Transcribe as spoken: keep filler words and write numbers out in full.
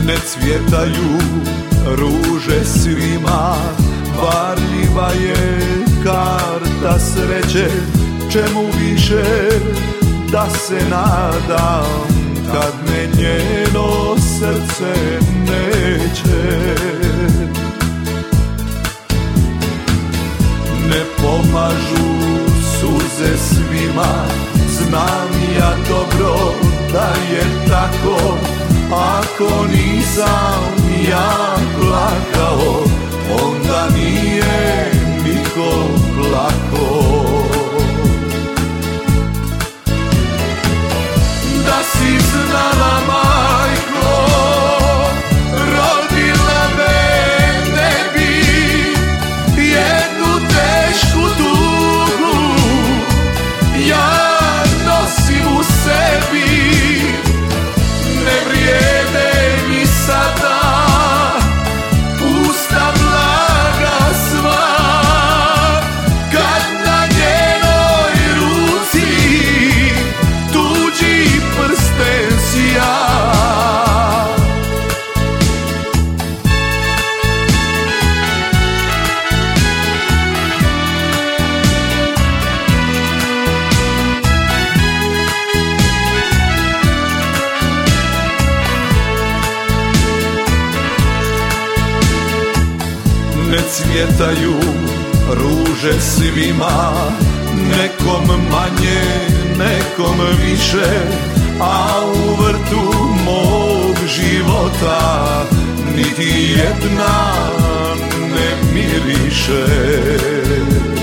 Ne cvjetaju ruže svima, varljiva je karta sreće. Čemu više da se nadam kad me njeno srce neće? Ne pomažu suze svima, znam ja dobro da je tako. Ako nisam ja plakao, onda nije niko plako. Da si znala, majko, rodila me ne bi jednu tešku tugu ja nosim u sebi. Ne vrijede mi sada pusta blaga sva, kad na njenoj ruci tuđi prsten sja. Ne cvjetaju ruže svima, nekom manje, nekom više, a u vrtu mog života niti jedna ne miriše.